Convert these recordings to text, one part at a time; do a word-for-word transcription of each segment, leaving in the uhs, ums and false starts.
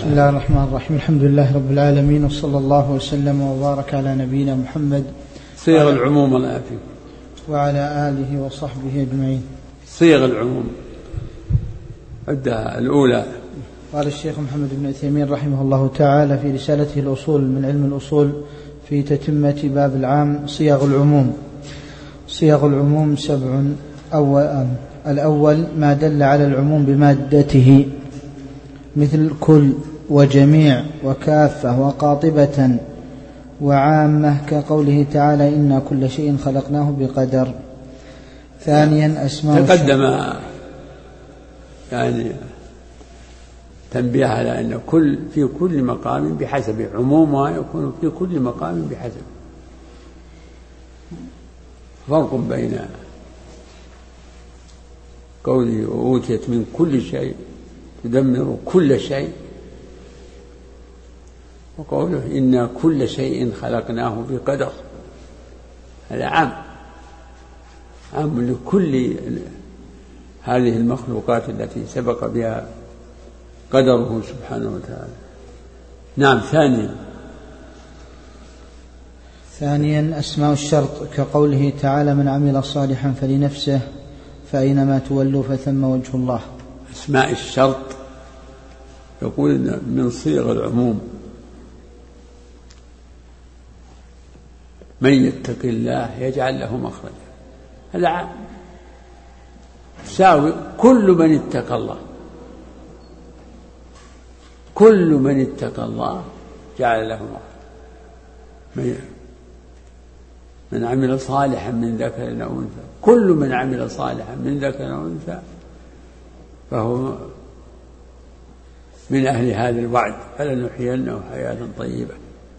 الله الرحمن الرحيم. الحمد لله رب العالمين، وصلى الله وسلم وبارك على نبينا محمد. صيغ العموم الآتي وعلى آله وصحبه أجمعين. صيغ العموم عدها الأولى. قال الشيخ محمد بن عثيمين رحمه الله تعالى في رسالته الأصول من علم الأصول في تتمة باب العام صيغ العموم. صيغ العموم سبع. أول الأول ما دل على العموم بمادته، مثل كل وجميع وكافة وقاطبة وعامة، كقوله تعالى إنا كل شيء خلقناه بقدر. ثانيا أسماء تقدم يعني تنبيه على أن كل في كل مقام بحسب، عمومها يكون في كل مقام بحسب. فرق بين قوله وأوتيت من كل شيء تدمر كل شيء، وقوله إنا كل شيء خلقناه بقدر، هذا عام عام لكل هذه المخلوقات التي سبق بها قدره سبحانه وتعالى. نعم. ثانيا ثانيا أسماء الشرط، كقوله تعالى من عمل صالحا فلنفسه فأينما تولوا فثم وجه الله. أسماء الشرط يقول من صيغ العموم. من يتق الله يجعل له مخرجا، هذا عام تساوي كل من اتقى الله، كل من اتقى الله جعل له مخرجا. من عمل صالحا من ذكر أو أنثى، كل من عمل صالحا من ذكر أو أنثى فهو من أهل هذا الوعد، فلنحيينه حياة طيبة.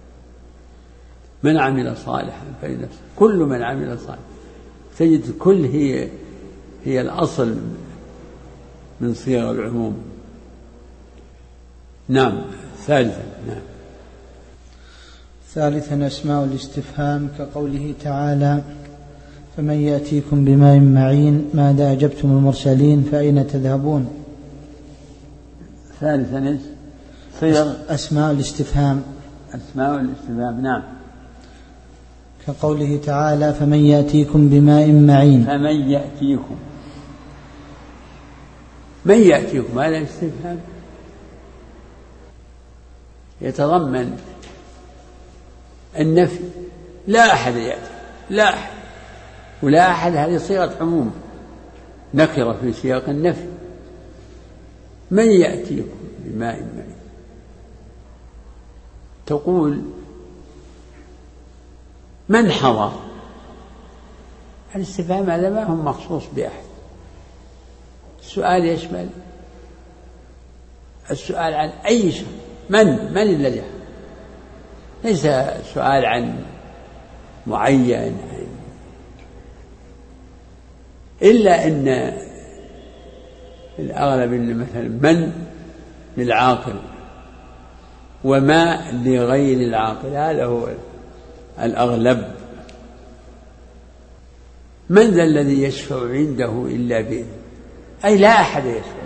من عمل صالحا فلنفسه، كل من عمل صالحا. تجد كل هي هي الأصل من صيغ العموم. نعم. ثالثا نعم ثالثا أسماء الاستفهام، كقوله تعالى فمن يأتيكم بماء معين ماذا أجبتم المرسلين فأين تذهبون. ثالثا صيغ أسماء الاستفهام. أسماء الاستفهام نعم، كقوله تعالى فمن يأتيكم بماء معين. فمن يأتيكم، من يأتيكم هذا استفهام يتضمن النفي، لا أحد يأتي، لا أحد، ولا أحد هذه صيغة عموم نكرة في سياق النفي. من يأتيكم بماء معين، تقول من حضر. الاستفهام هذا ما هو مخصوص بأحد، السؤال يشمل السؤال عن أي شيء. من من الذي، ليس سؤال عن معين، إلا أن الأغلب إن مثلا من للعاقل وما لغير العاقل، هذا هو الأغلب. من ذا الذي يشفع عنده إلا بإذنه، أي لا أحد يشفع.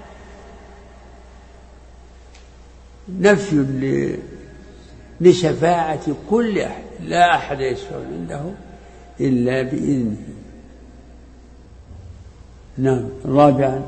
نفي لشفاعة كل أحد، لا أحد يشفع عنده إلا بإذنه. نعم. رابعا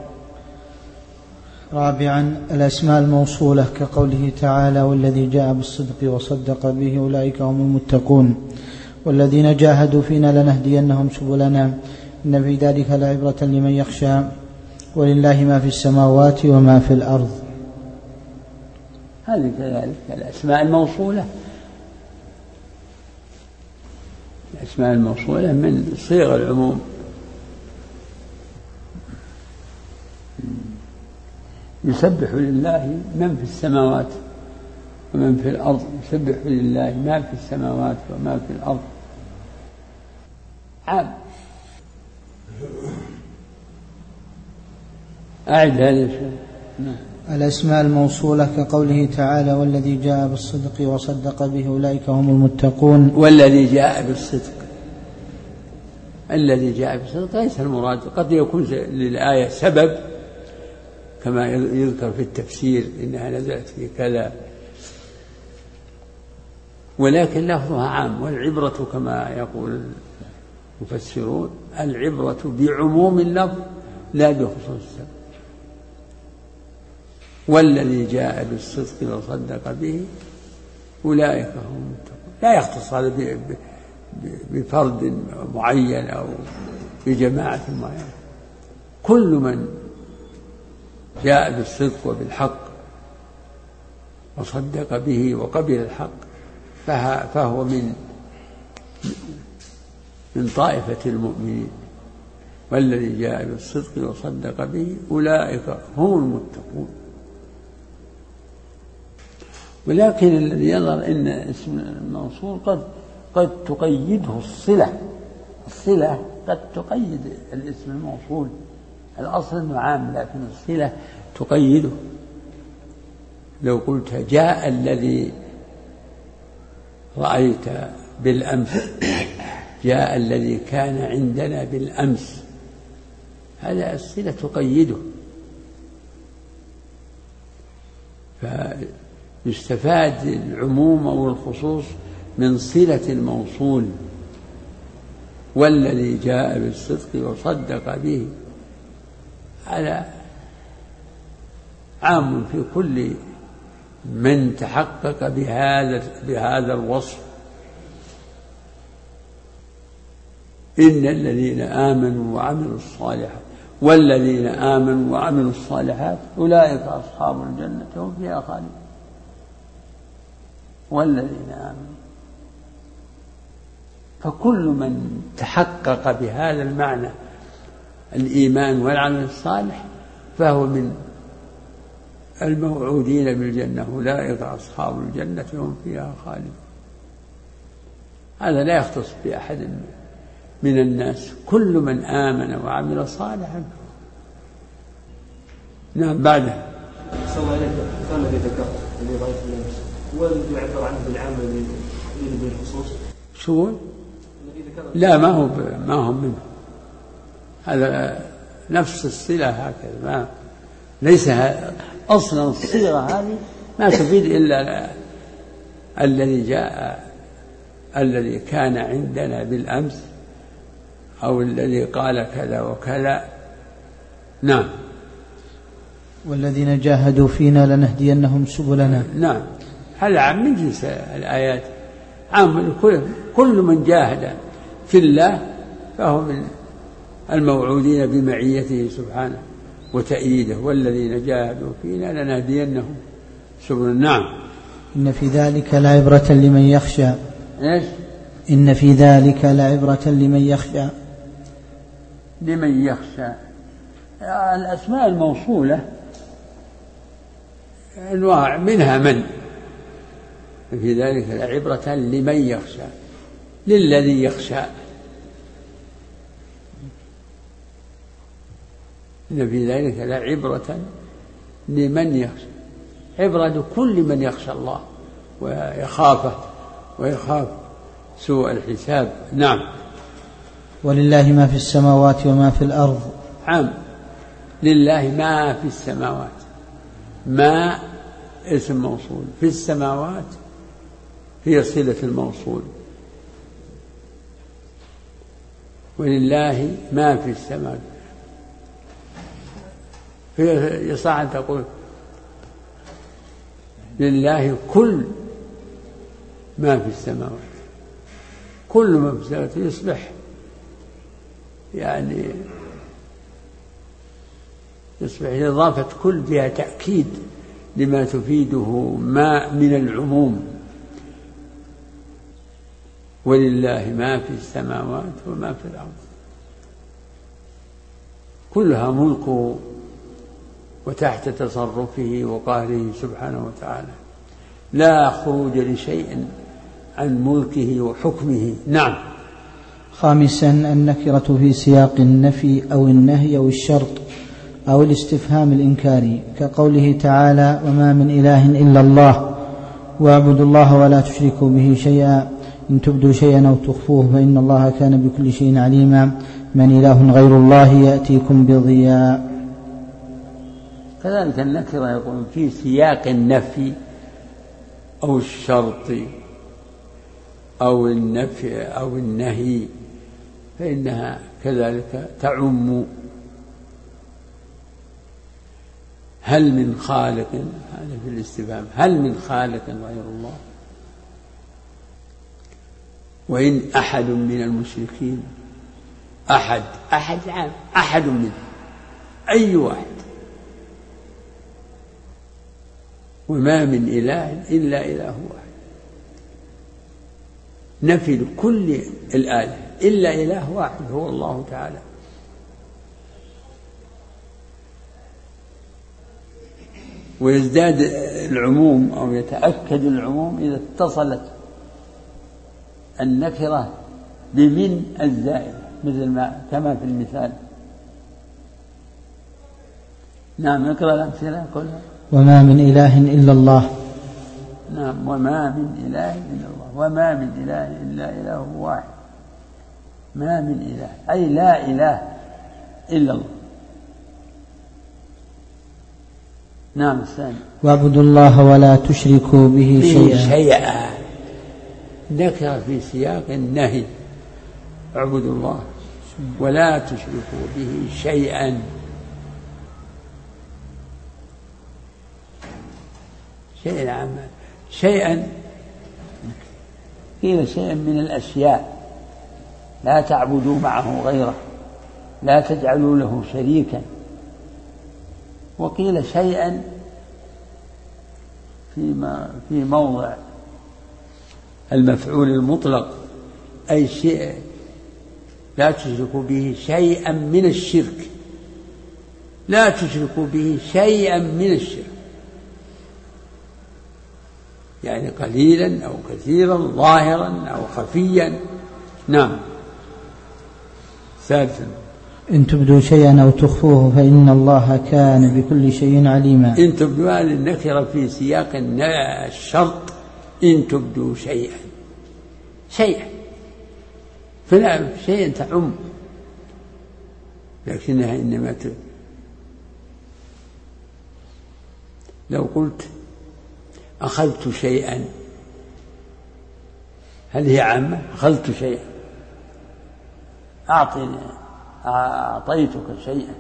رابعا الأسماء الموصولة، كقوله تعالى والذي جاء بالصدق وصدق به أولئك هم المتقون، والذين جاهدوا فينا لنهدينهم سبلنا إن في ذلك لعبرة لمن يخشى ولله ما في السماوات وما في الأرض. هذه كذلك الأسماء الموصولة. الأسماء الموصولة من صيغ العموم. يسبح لله من في السماوات ومن في الأرض، يسبح لله ما في السماوات وما في الأرض، عام. أعد هذا الشيء. الأسماء الموصولة، كقوله تعالى والذي جاء بالصدق وصدق به أولئك هم المتقون. والذي جاء بالصدق، الذي جاء بالصدق ليس المراد، قد يكون للآية سبب كما يذكر في التفسير إنها نزلت في كذا، ولكن لفظها عام. والعبرة كما يقول المفسرون العبرة بعموم اللفظ لا بخصوص السبب. والذي جاء بالصدق وصدق به أولئك هم المتقون. لا يختص هذا بفرد معين أو بجماعة معينة، كل من جاء بالصدق وبالحق وصدق به وقبل الحق فهو من من طائفة المؤمنين. والذي جاء بالصدق وصدق به أولئك هم المتقون. ولكن الذي يظهر إن اسم الموصول قد قد تقيده الصلة. الصلة قد تقيد الاسم الموصول، الأصل أنه عام، لكن الصلة تقيده. لو قلت جاء الذي رأيت بالأمس، جاء الذي كان عندنا بالأمس، هذا الصلة تقيده، فيستفاد العموم أو الخصوص من صلة الموصول. والذي جاء بالصدق وصدق به هذا عام في كل من تحقق بهذا بهذا الوصف. إن الذين آمنوا وعملوا الصالحات والذين آمنوا وعملوا الصالحات أولئك أصحاب الجنة هم فيها خالدون. والذين آمنوا، فكل من تحقق بهذا المعنى الإيمان والعمل الصالح فهو من الموعودين بالجنة. أولئك أصحاب الجنة هم فيها خالدون. هذا لا يختص بأحد من الناس، كل من آمن وعمل صالحا. نعم. بعده صلى الله عليه وسلم الذي ذكرت الذي رأيت بالأمس هو الذي يعبر عنه بالعام الذي يريد بالخصوص. شو؟ لا، ما هو ما هو منه، هذا نفس الصلة هكذا، ما ليس أصلا الصيغة هذه ما تفيد إلا الذي جاء الذي كان عندنا بالأمس أو الذي قال كذا وكذا. نعم. والذين جاهدوا فينا لنهدينهم سبلنا. نعم، هذا عام من جنس الآيات، عام كل كل من جاهد في الله فهو من الموعودين بمعيته سبحانه وتأييده. والذين جاهدوا فينا لنهدينهم سبلنا. نعم. إن في ذلك لعبرة لمن يخشى. إيش؟ إن في ذلك لعبرة لمن يخشى. لمن يخشى، الأسماء الموصولة أنواع، منها من. في ذلك لعبرة لمن يخشى، للذي يخشى. إن في ذلك لعبرة لمن يخشى، عبرة لكل من يخشى الله ويخافه ويخاف سوء الحساب. نعم. ولله ما في السماوات وما في الأرض. عام، لله ما في السماوات، ما اسم موصول، في السماوات هي صلة الموصول. ولله ما في السماوات، يصح أن تقول لله كل ما في السماوات. كل ما في السماوات يصبح يعني يصبح إضافة كل بها تأكيد لما تفيده ما من العموم. ولله ما في السماوات وما في الأرض، كلها ملكه وتحت تصرفه وقهره سبحانه وتعالى، لا خروج لشيء عن ملكه وحكمه. نعم. خامسا النكرة في سياق النفي أو النهي أو الشرط أو الاستفهام الإنكاري، كقوله تعالى وما من إله إلا الله واعبدوا الله ولا تشركوا به شيئا إن تبدوا شيئا أو تخفوه فإن الله كان بكل شيء عليما من إله غير الله يأتيكم بضياء. كذلك النكرة يقول في سياق النفي أو الشرط أو النفي أو النهي فإنها كذلك تعم. هل من خالق، هذا في الاستفهام، هل من خالق غير الله؟ وإن أحد من المشركين، أحد أحد عام، أحد منه أي واحد، وما من إله إلا إله واحد، نفي كل الآلهة إلا إله واحد هو الله تعالى. ويزداد العموم أو يتأكد العموم إذا اتصلت النكرة بمن الزائدة، مثل ما كما في المثال. نعم، نقرأ الأمثلة كلها. وما من إله إلا الله. نعم، وما من إله إلا الله، وما من إله إلا إله واحد، ما من إله أي لا إله إلا الله. نعم. الثاني واعبدوا الله ولا تشركوا به شيئا. شيئا ذكر في سياق النهي، اعبدوا الله ولا تشركوا به شيئا. شيئا عما شيئا قيل شيئا من الأشياء، لا تعبدوا معه غيره، لا تجعلوا له شريكا. وقيل شيئا فيما في موضع المفعول المطلق، أي شيء لا تشركوا به شيئا من الشرك، لا تشركوا به شيئا من الشرك، يعني قليلا أو كثيرا، ظاهرا أو خفيا. نعم. ثالثا إن تبدوا شيئا أو تخفوه فإن الله كان بكل شيء عليما. إن تبدوا النكرة في سياق الشرط، إن تبدوا شيئا شيئا فلا شيئا تعم، لكنها إنما ت... لو قلت أخذت شيئا، هل هي عامة؟ أخذت شيئا، أعطني، أعطيتك شيئا،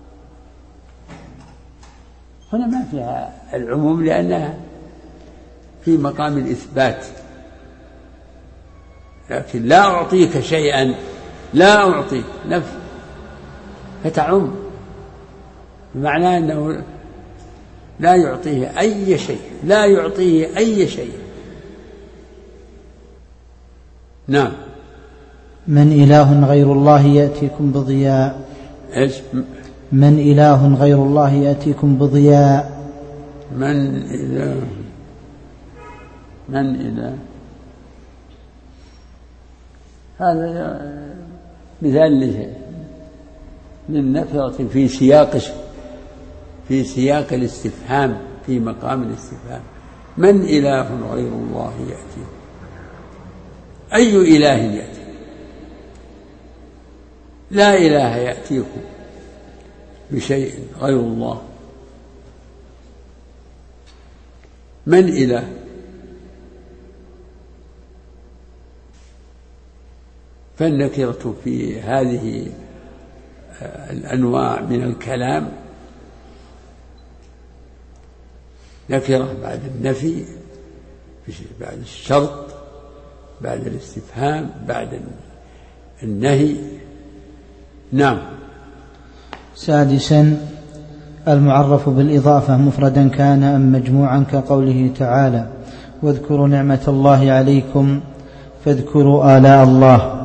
هنا ما فيها العموم لأنها في مقام الإثبات. لكن لا أعطيك شيئا، لا أعطيك نفي، فتعم، بمعنى أنه لا يعطيه أي شيء، لا يعطيه أي شيء. نعم. من إله غير الله يأتيكم بضياء. إيش؟ من إله غير الله يأتيكم بضياء. من إله من إله هذا مثال للنكرة في سياق في سياق الاستفهام، في مقام الاستفهام. من إله غير الله يأتي، أي إله يأتي؟ لا إله يأتيكم بشيء غير الله. من إله؟ فالنكرة في هذه الأنواع من الكلام نكرة بعد النفي، بعد الشرط، بعد الاستفهام، بعد النهي. نعم. سادسا المعرف بالإضافة مفردا كان أم مجموعا، كقوله تعالى واذكروا نعمة الله عليكم فاذكروا آلاء الله.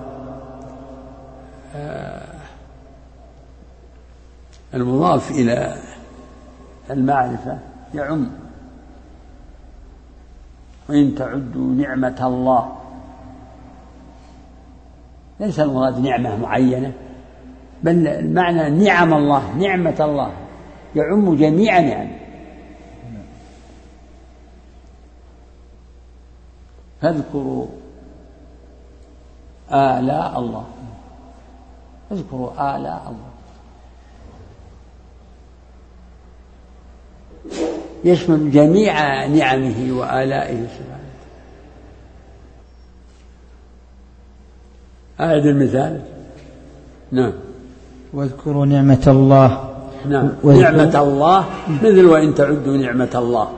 المضاف إلى المعرفة يعم. وإن تعدوا نعمة الله، ليس المراد نعمة معينة، بل المعنى نعم الله، نعمة الله يعم جميع نعم. فاذكروا آلاء الله، اذكروا آلاء الله. يشمل جميع نعمه وآلائه سبحانه. أعد المثال. نعم. واذكروا نعمة الله. نعم. نعمة الله مثل وإن تعدوا نعمة الله،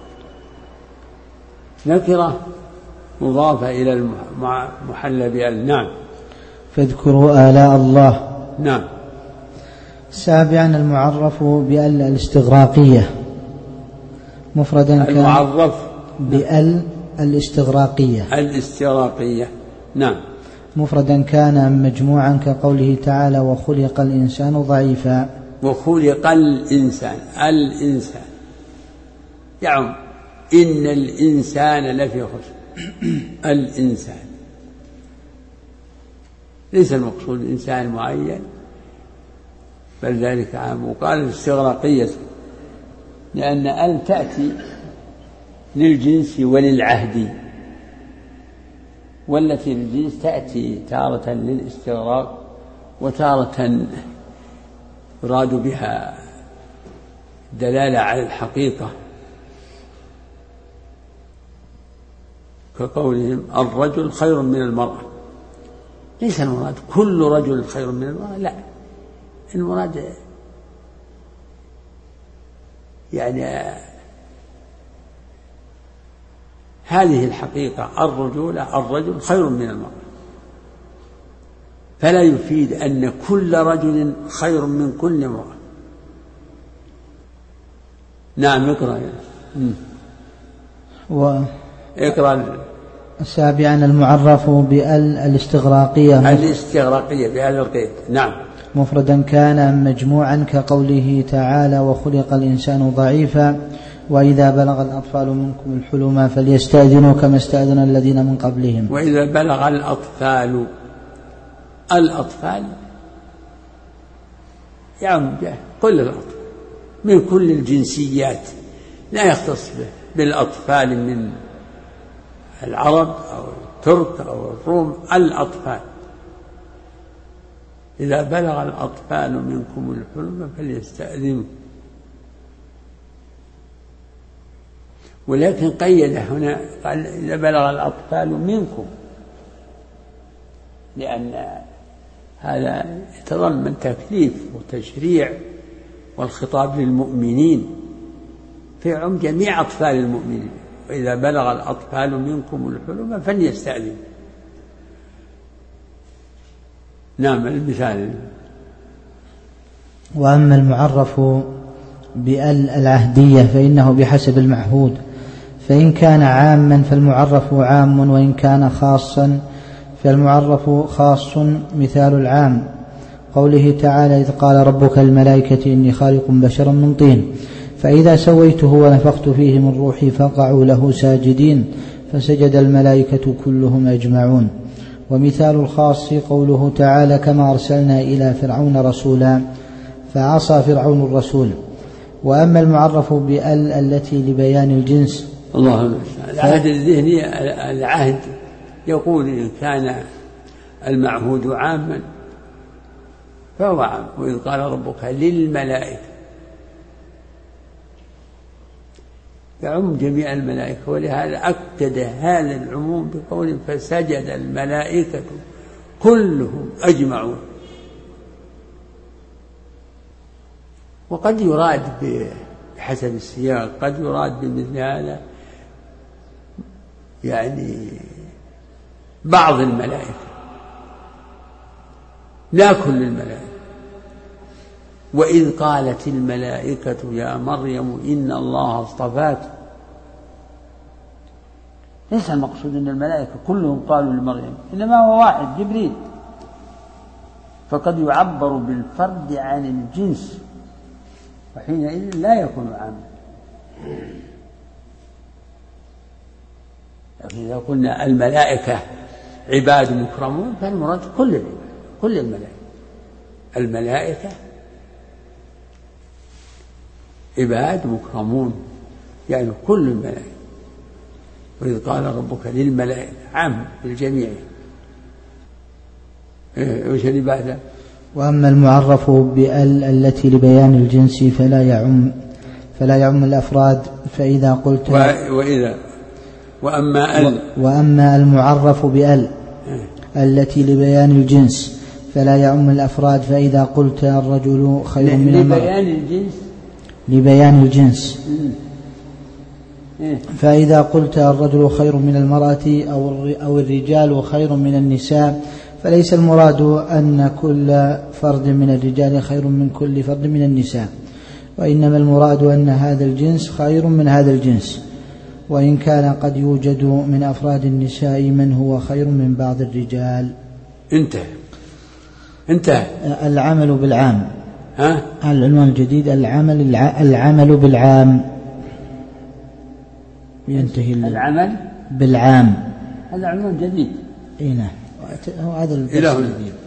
نكرة مضافة إلى المحل بأل. نعم. فاذكروا آلاء الله. نعم. سابعا المعرف بأل الاستغراقية مفردا كان المعرف بأل الاستغراقية الاستغراقية. نعم. مفردا كان مجموعا كقوله تعالى وخلق الإنسان ضعيفا. وخلق الإنسان، الإنسان يعم إن الإنسان لفي خسر. الإنسان ليس المقصود إنسان معين، بل ذلك عام. وقال الاستغراقية لأن ال تأتي للجنس وللعهد، والتي للجنس تأتي تارة للاستغراق وتارة يراد بها دلالة على الحقيقة، كقولهم الرجل خير من المرأة. ليس المراد كل رجل خير من المرأة، لا، المراد يعني هذه الحقيقة، الرجولة الرجل خير من المرأة، فلا يفيد أن كل رجل خير من كل امرأة. نعم. اقرأ و... اقرأ. سابعا المعرف بأل الاستغراقية الاستغراقية بهذا القيد. نعم. مفردا كان مجموعا كقوله تعالى وخلق الإنسان ضعيفا وإذا بلغ الأطفال منكم الحلم فليستأذنوا كما استأذن الذين من قبلهم. وإذا بلغ الأطفال، الأطفال يعم كل الأطفال من كل الجنسيات، لا يختص بالأطفال من العرب أو الترك أو الروم، الأطفال. إذا بلغ الأطفال منكم الحلم فليستأذنوا، ولكن قيد هنا قال إذا بلغ الأطفال منكم، لأن هذا يتضمن تكليف وتشريع، والخطاب للمؤمنين في عم جميع أطفال المؤمنين. وإذا بلغ الأطفال منكم الحلم فليستأذنوا. نعم. المثال. وأما المعرف بأل العهدية فإنه بحسب المعهود، فإن كان عاما فالمعرف عام، وإن كان خاصا فالمعرف خاص. مثال العام قوله تعالى إذ قال ربك الملائكة إني خالق بشرا من طين فإذا سويته ونفخت فيه من روحي فقعوا له ساجدين فسجد الملائكة كلهم أجمعون. ومثال الخاص قوله تعالى كما أرسلنا إلى فرعون رسولا فعصى فرعون الرسول. وأما المعرف بأل التي لبيان الجنس، الله العهد الذهني، العهد يقول إن كان المعهود عاما فهو عام. وإذ قال ربك للملائكة يعم جميع الملائكة، ولهذا أكد هذا العموم بقول فسجد الملائكة كلهم أجمعون. وقد يراد بحسب السياق، قد يراد بمثل هذا يعني بعض الملائكة لا كل الملائكة. وإذ قالت الملائكة يا مريم إن الله اصطفاك، ليس المقصود أن الملائكة كلهم قالوا لمريم، إنما هو واحد جبريل، فقد يعبر بالفرد عن الجنس، وحينئذ لا يكون عاما. لكن إذا قلنا الملائكة عباد مكرمون فالمراد كل العباد، كل الملائكة. الملائكة عباد مكرمون يعني كل الملائكة. وإذ قال ربك للملائكة عام بالجميع. وش اللي بعده؟ وأما المعرف بأل التي لبيان الجنس فلا يعم فلا يعم الأفراد. فإذا قلت وإذا وأما ال وأما المعرف بأل التي لبيان الجنس فلا يعم الأفراد. فإذا قلت الرجل خير من المرأة لبيان الجنس لبيان الجنس فإذا قلت الرجل خير من المرأة أو الرجال خير من النساء فليس المراد أن كل فرد من الرجال خير من كل فرد من النساء، وإنما المراد أن هذا الجنس خير من هذا الجنس، وإن كان قد يوجد من أفراد النساء من هو خير من بعض الرجال. انتهى انتهى العمل بالعام. ها العنوان الجديد العمل العمل بالعام. ينتهي العمل بالعام. هذا عنوان جديد. اي نعم، هذا الدرس الجديد.